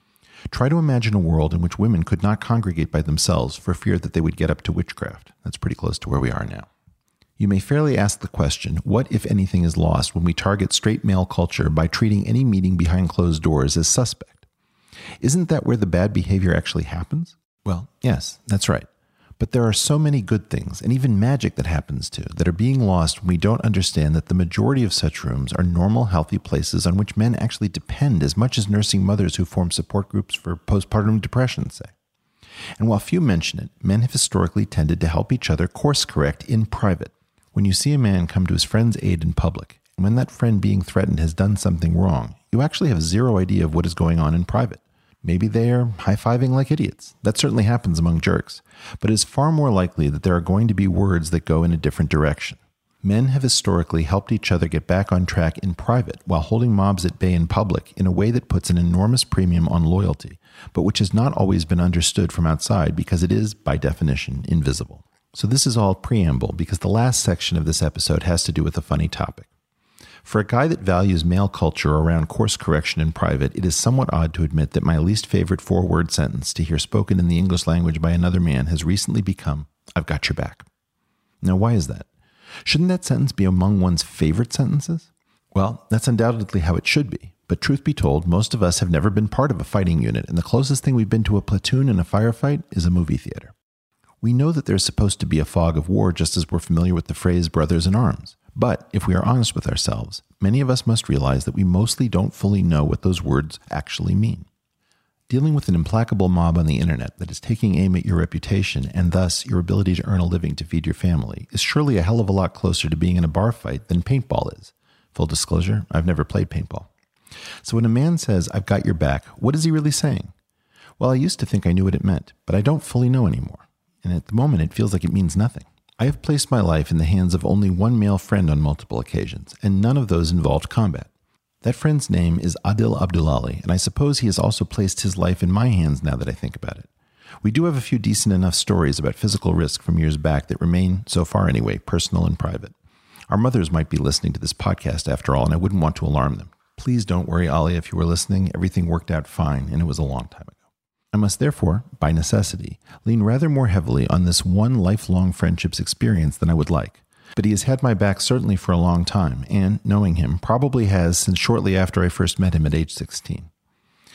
Try to imagine a world in which women could not congregate by themselves for fear that they would get up to witchcraft. That's pretty close to where we are now. You may fairly ask the question, what, if anything, is lost when we target straight male culture by treating any meeting behind closed doors as suspect? Isn't that where the bad behavior actually happens? Well, yes, that's right. But there are so many good things, and even magic that happens too, that are being lost when we don't understand that the majority of such rooms are normal, healthy places on which men actually depend as much as nursing mothers who form support groups for postpartum depression, say. And while few mention it, men have historically tended to help each other course correct in private. When you see a man come to his friend's aid in public, and when that friend being threatened has done something wrong, you actually have zero idea of what is going on in private. Maybe they are high-fiving like idiots. That certainly happens among jerks. But it is far more likely that there are going to be words that go in a different direction. Men have historically helped each other get back on track in private while holding mobs at bay in public in a way that puts an enormous premium on loyalty, but which has not always been understood from outside because it is, by definition, invisible. So this is all preamble because the last section of this episode has to do with a funny topic. For a guy that values male culture around course correction in private, it is somewhat odd to admit that my least favorite 4-word sentence to hear spoken in the English language by another man has recently become, "I've got your back." Now, why is that? Shouldn't that sentence be among one's favorite sentences? Well, that's undoubtedly how it should be. But truth be told, most of us have never been part of a fighting unit, and the closest thing we've been to a platoon in a firefight is a movie theater. We know that there's supposed to be a fog of war just as we're familiar with the phrase brothers in arms. But if we are honest with ourselves, many of us must realize that we mostly don't fully know what those words actually mean. Dealing with an implacable mob on the internet that is taking aim at your reputation and thus your ability to earn a living to feed your family is surely a hell of a lot closer to being in a bar fight than paintball is. Full disclosure, I've never played paintball. So when a man says, "I've got your back," what is he really saying? Well, I used to think I knew what it meant, but I don't fully know anymore. And at the moment, it feels like it means nothing. I have placed my life in the hands of only one male friend on multiple occasions, and none of those involved combat. That friend's name is Adil Abdulali, and I suppose he has also placed his life in my hands now that I think about it. We do have a few decent enough stories about physical risk from years back that remain, so far anyway, personal and private. Our mothers might be listening to this podcast after all, and I wouldn't want to alarm them. Please don't worry, Ali, if you were listening. Everything worked out fine, and it was a long time ago. I must therefore, by necessity, lean rather more heavily on this one lifelong friendship's experience than I would like. But he has had my back certainly for a long time, and, knowing him, probably has since shortly after I first met him at age 16.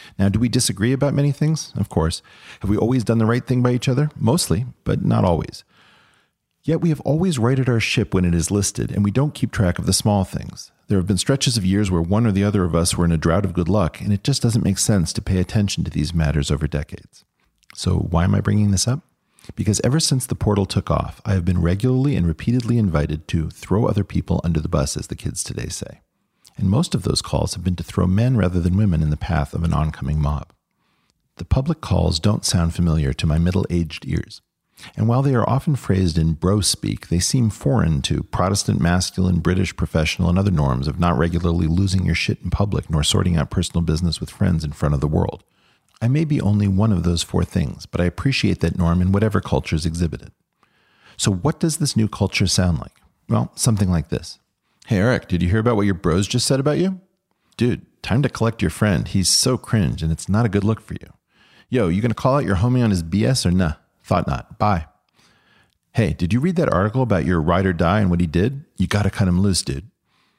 Now, do we disagree about many things? Of course. Have we always done the right thing by each other? Mostly, but not always. Yet we have always righted our ship when it is listed, and we don't keep track of the small things. There have been stretches of years where one or the other of us were in a drought of good luck, and it just doesn't make sense to pay attention to these matters over decades. So why am I bringing this up? Because ever since the portal took off, I have been regularly and repeatedly invited to throw other people under the bus, as the kids today say. And most of those calls have been to throw men rather than women in the path of an oncoming mob. The public calls don't sound familiar to my middle-aged ears. And while they are often phrased in bro speak, they seem foreign to Protestant, masculine, British, professional, and other norms of not regularly losing your shit in public nor sorting out personal business with friends in front of the world. I may be only one of those four things, but I appreciate that norm in whatever culture is exhibited. So what does this new culture sound like? Well, something like this. Hey, Eric, did you hear about what your bros just said about you? Dude, time to collect your friend. He's so cringe and it's not a good look for you. Yo, you gonna call out your homie on his BS or nah? Thought not. Bye. Hey, did you read that article about your ride or die and what he did? You gotta cut him loose, dude.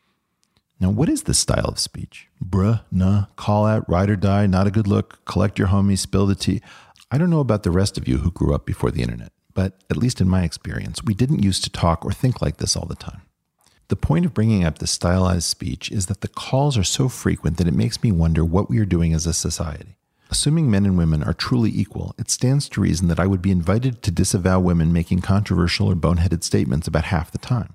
Now, what is this style of speech? Bruh, nah, call out, ride or die, not a good look, collect your homie, spill the tea. I don't know about the rest of you who grew up before the internet, but at least in my experience, we didn't used to talk or think like this all the time. The point of bringing up this stylized speech is that the calls are so frequent that it makes me wonder what we are doing as a society. Assuming men and women are truly equal, it stands to reason that I would be invited to disavow women making controversial or boneheaded statements about half the time.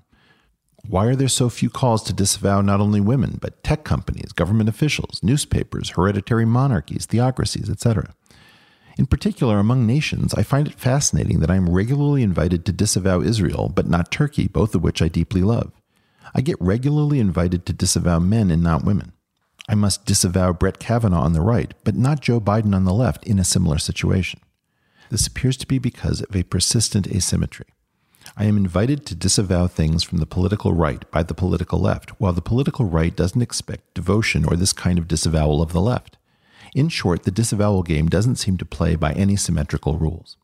Why are there so few calls to disavow not only women, but tech companies, government officials, newspapers, hereditary monarchies, theocracies, etc.? In particular, among nations, I find it fascinating that I am regularly invited to disavow Israel, but not Turkey, both of which I deeply love. I get regularly invited to disavow men and not women. I must disavow Brett Kavanaugh on the right, but not Joe Biden on the left in a similar situation. This appears to be because of a persistent asymmetry. I am invited to disavow things from the political right by the political left, while the political right doesn't expect devotion or this kind of disavowal of the left. In short, the disavowal game doesn't seem to play by any symmetrical rules.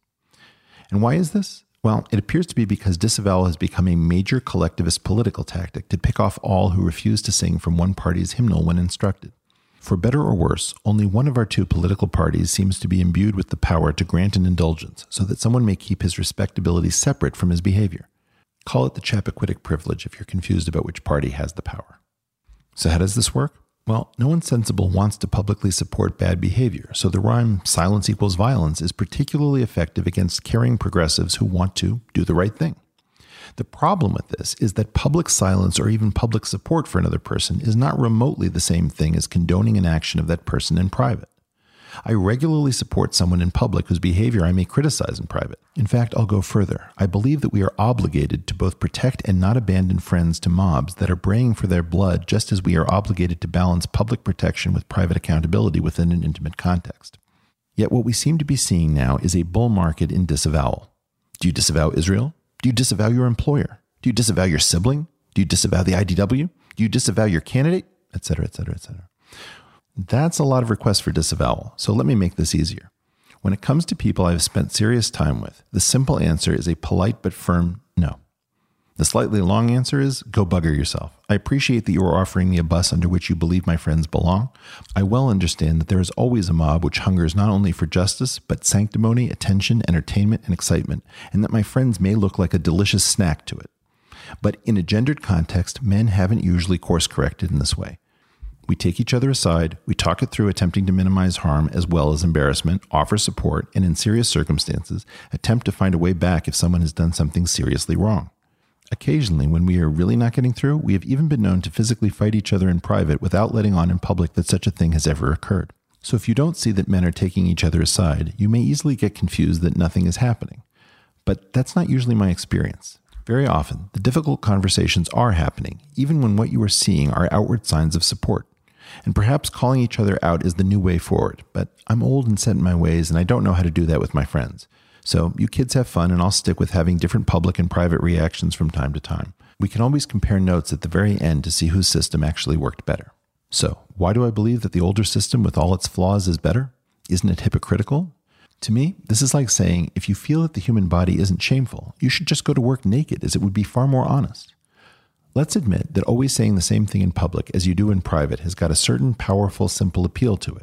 And why is this? Well, it appears to be because disavowal has become a major collectivist political tactic to pick off all who refuse to sing from one party's hymnal when instructed. For better or worse, only one of our two political parties seems to be imbued with the power to grant an indulgence so that someone may keep his respectability separate from his behavior. Call it the Chappaquiddick privilege if you're confused about which party has the power. So how does this work? Well, no one sensible wants to publicly support bad behavior, so the rhyme silence equals violence is particularly effective against caring progressives who want to do the right thing. The problem with this is that public silence or even public support for another person is not remotely the same thing as condoning an action of that person in private. I regularly support someone in public whose behavior I may criticize in private. In fact, I'll go further. I believe that we are obligated to both protect and not abandon friends to mobs that are braying for their blood, just as we are obligated to balance public protection with private accountability within an intimate context. Yet what we seem to be seeing now is a bull market in disavowal. Do you disavow Israel? Do you disavow your employer? Do you disavow your sibling? Do you disavow the IDW? Do you disavow your candidate? Etc., etc., etc. That's a lot of requests for disavowal, so let me make this easier. When it comes to people I've spent serious time with, the simple answer is a polite but firm no. The slightly long answer is go bugger yourself. I appreciate that you are offering me a bus under which you believe my friends belong. I well understand that there is always a mob which hungers not only for justice, but sanctimony, attention, entertainment, and excitement, and that my friends may look like a delicious snack to it. But in a gendered context, men haven't usually course-corrected in this way. We take each other aside, we talk it through attempting to minimize harm as well as embarrassment, offer support, and in serious circumstances, attempt to find a way back if someone has done something seriously wrong. Occasionally, when we are really not getting through, we have even been known to physically fight each other in private without letting on in public that such a thing has ever occurred. So if you don't see that men are taking each other aside, you may easily get confused that nothing is happening. But that's not usually my experience. Very often, the difficult conversations are happening, even when what you are seeing are outward signs of support. And perhaps calling each other out is the new way forward, but I'm old and set in my ways, and I don't know how to do that with my friends. So you kids have fun, and I'll stick with having different public and private reactions from time to time. We can always compare notes at the very end to see whose system actually worked better. So why do I believe that the older system with all its flaws is better? Isn't it hypocritical? To me, this is like saying if you feel that the human body isn't shameful, you should just go to work naked, as it would be far more honest. Let's admit that always saying the same thing in public as you do in private has got a certain powerful, simple appeal to it.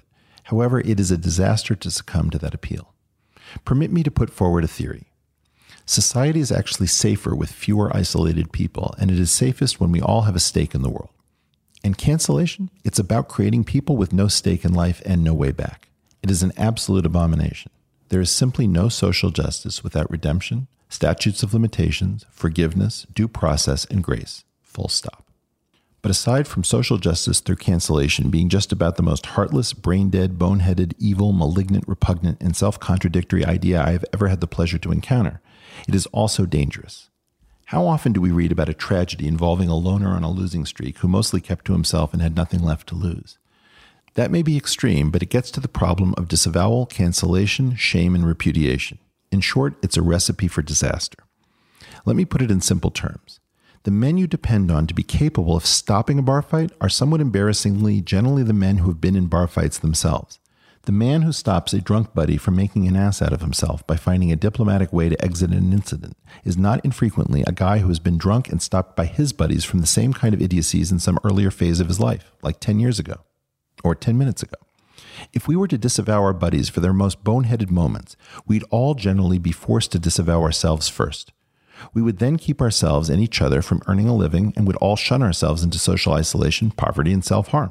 However, it is a disaster to succumb to that appeal. Permit me to put forward a theory. Society is actually safer with fewer isolated people, and it is safest when we all have a stake in the world. And cancellation, it's about creating people with no stake in life and no way back. It is an absolute abomination. There is simply no social justice without redemption, statutes of limitations, forgiveness, due process, and grace. Full stop. But aside from social justice through cancellation being just about the most heartless, brain-dead, boneheaded, evil, malignant, repugnant, and self-contradictory idea I have ever had the pleasure to encounter, it is also dangerous. How often do we read about a tragedy involving a loner on a losing streak who mostly kept to himself and had nothing left to lose? That may be extreme, but it gets to the problem of disavowal, cancellation, shame, and repudiation. In short, it's a recipe for disaster. Let me put it in simple terms. The men you depend on to be capable of stopping a bar fight are somewhat embarrassingly generally the men who have been in bar fights themselves. The man who stops a drunk buddy from making an ass out of himself by finding a diplomatic way to exit an incident is not infrequently a guy who has been drunk and stopped by his buddies from the same kind of idiocies in some earlier phase of his life, like 10 years ago, or 10 minutes ago. If we were to disavow our buddies for their most boneheaded moments, we'd all generally be forced to disavow ourselves first. We would then keep ourselves and each other from earning a living and would all shun ourselves into social isolation, poverty, and self-harm.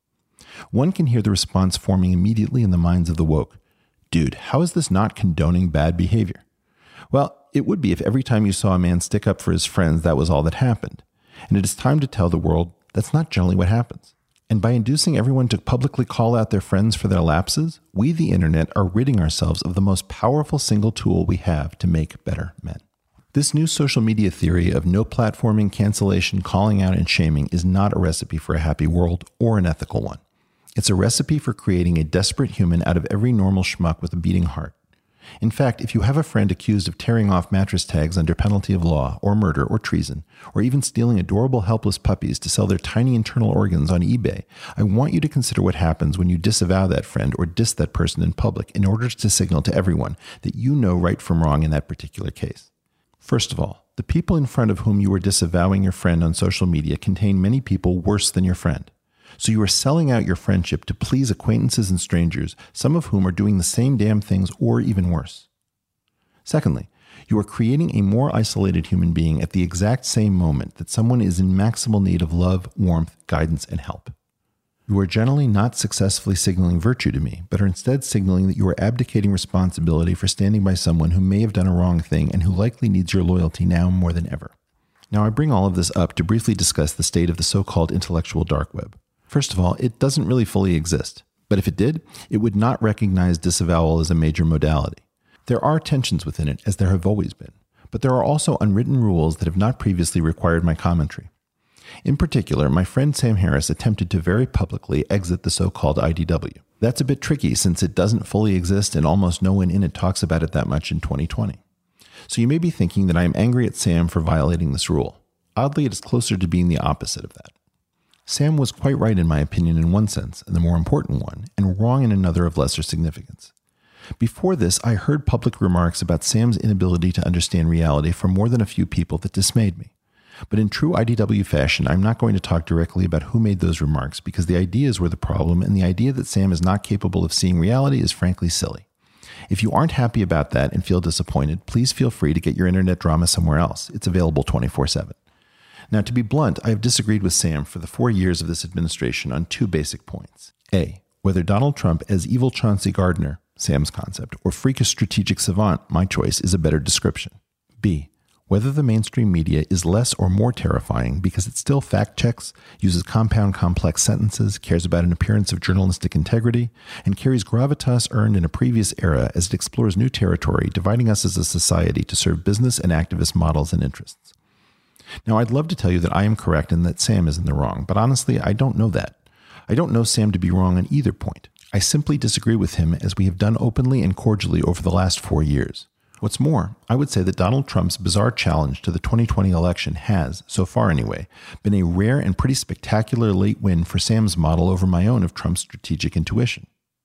One can hear the response forming immediately in the minds of the woke. Dude, how is this not condoning bad behavior? Well, it would be if every time you saw a man stick up for his friends, that was all that happened. And it is time to tell the world that's not generally what happens. And by inducing everyone to publicly call out their friends for their lapses, we, the internet, are ridding ourselves of the most powerful single tool we have to make better men. This new social media theory of no platforming, cancellation, calling out, and shaming is not a recipe for a happy world or an ethical one. It's a recipe for creating a desperate human out of every normal schmuck with a beating heart. In fact, if you have a friend accused of tearing off mattress tags under penalty of law, or murder, or treason, or even stealing adorable helpless puppies to sell their tiny internal organs on eBay, I want you to consider what happens when you disavow that friend or diss that person in public in order to signal to everyone that you know right from wrong in that particular case. First of all, the people in front of whom you are disavowing your friend on social media contain many people worse than your friend. So you are selling out your friendship to please acquaintances and strangers, some of whom are doing the same damn things or even worse. Secondly, you are creating a more isolated human being at the exact same moment that someone is in maximal need of love, warmth, guidance, and help. You are generally not successfully signaling virtue to me, but are instead signaling that you are abdicating responsibility for standing by someone who may have done a wrong thing and who likely needs your loyalty now more than ever. Now, I bring all of this up to briefly discuss the state of the so-called intellectual dark web. First of all, it doesn't really fully exist, but if it did, it would not recognize disavowal as a major modality. There are tensions within it, as there have always been, but there are also unwritten rules that have not previously required my commentary. In particular, my friend Sam Harris attempted to very publicly exit the so-called IDW. That's a bit tricky since it doesn't fully exist and almost no one in it talks about it that much in 2020. So you may be thinking that I am angry at Sam for violating this rule. Oddly, it is closer to being the opposite of that. Sam was quite right in my opinion in one sense, and the more important one, and wrong in another of lesser significance. Before this, I heard public remarks about Sam's inability to understand reality from more than a few people that dismayed me. But in true IDW fashion, I'm not going to talk directly about who made those remarks because the ideas were the problem, and the idea that Sam is not capable of seeing reality is frankly silly. If you aren't happy about that and feel disappointed, please feel free to get your internet drama somewhere else. It's available 24/7. Now, to be blunt, I have disagreed with Sam for the 4 years of this administration on two basic points. A, whether Donald Trump as evil Chauncey Gardner, Sam's concept, or freakish strategic savant, my choice, is a better description. B, whether the mainstream media is less or more terrifying because it still fact-checks, uses compound complex sentences, cares about an appearance of journalistic integrity, and carries gravitas earned in a previous era as it explores new territory, dividing us as a society to serve business and activist models and interests. Now, I'd love to tell you that I am correct and that Sam is in the wrong, but honestly, I don't know that. I don't know Sam to be wrong on either point. I simply disagree with him as we have done openly and cordially over the last 4 years. What's more, I would say that Donald Trump's bizarre challenge to the 2020 election has, so far anyway, been a rare and pretty spectacular late win for Sam's model over my own of Trump's strategic intuition.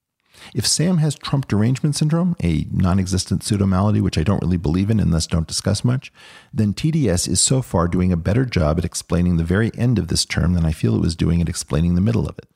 If Sam has Trump derangement syndrome, a non-existent pseudo-malady which I don't really believe in and thus don't discuss much, then TDS is so far doing a better job at explaining the very end of this term than I feel it was doing at explaining the middle of it.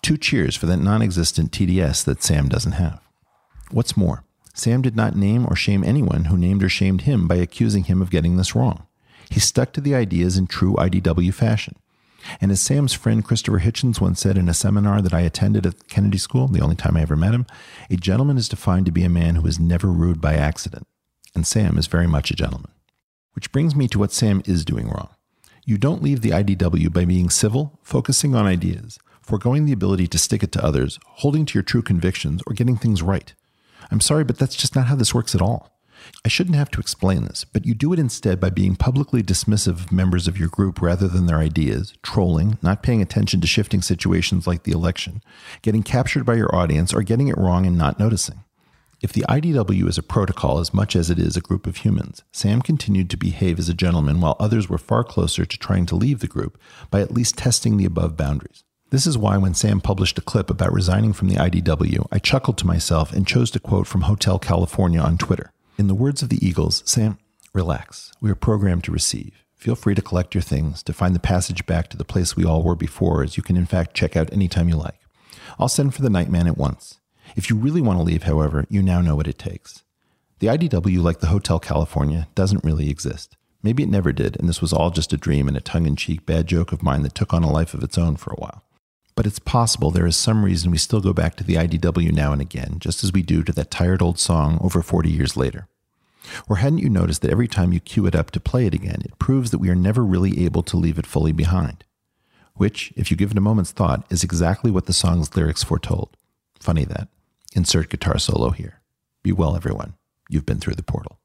2 cheers for that non-existent TDS that Sam doesn't have. What's more, Sam did not name or shame anyone who named or shamed him by accusing him of getting this wrong. He stuck to the ideas in true IDW fashion. And as Sam's friend Christopher Hitchens once said in a seminar that I attended at Kennedy School, the only time I ever met him, a gentleman is defined to be a man who is never rude by accident. And Sam is very much a gentleman. Which brings me to what Sam is doing wrong. You don't leave the IDW by being civil, focusing on ideas, foregoing the ability to stick it to others, holding to your true convictions, or getting things right. I'm sorry, but that's just not how this works at all. I shouldn't have to explain this, but you do it instead by being publicly dismissive of members of your group rather than their ideas, trolling, not paying attention to shifting situations like the election, getting captured by your audience, or getting it wrong and not noticing. If the IDW is a protocol as much as it is a group of humans, Sam continued to behave as a gentleman while others were far closer to trying to leave the group by at least testing the above boundaries. This is why when Sam published a clip about resigning from the IDW, I chuckled to myself and chose to quote from Hotel California on Twitter. In the words of the Eagles, Sam, relax. We are programmed to receive. Feel free to collect your things, to find the passage back to the place we all were before, as you can in fact check out anytime you like. I'll send for the Nightman at once. If you really want to leave, however, you now know what it takes. The IDW, like the Hotel California, doesn't really exist. Maybe it never did, and this was all just a dream and a tongue-in-cheek bad joke of mine that took on a life of its own for a while. But it's possible there is some reason we still go back to the IDW now and again, just as we do to that tired old song over 40 years later. Or hadn't you noticed that every time you cue it up to play it again, it proves that we are never really able to leave it fully behind? Which, if you give it a moment's thought, is exactly what the song's lyrics foretold. Funny that. Insert guitar solo here. Be well, everyone. You've been through the portal.